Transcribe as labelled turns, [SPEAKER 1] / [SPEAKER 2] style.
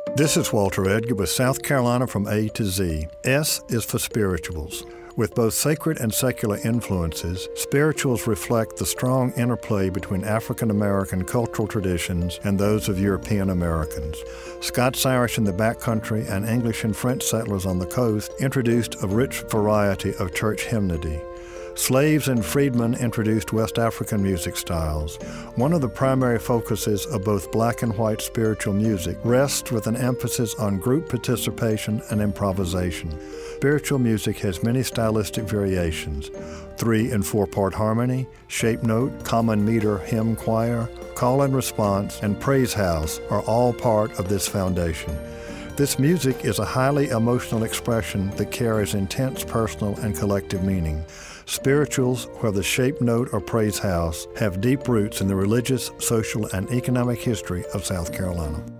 [SPEAKER 1] This is Walter Edgar with South Carolina from A to Z. S is for spirituals. With both sacred and secular influences, spirituals reflect the strong interplay between African American cultural traditions and those of European Americans. Scots-Irish in the backcountry and English and French settlers on the coast introduced a rich variety of church hymnody. Slaves and freedmen introduced West African music styles. One of the primary focuses of both black and white spiritual music rests with an emphasis on group participation and improvisation. Spiritual music has many stylistic variations: 3- and 4-part harmony, shape note, common meter hymn choir, call and response, and praise house are all part of this foundation. This music is a highly emotional expression that carries intense personal and collective meaning. Spirituals, whether shape note or praise house, have deep roots in the religious, social, and economic history of South Carolina.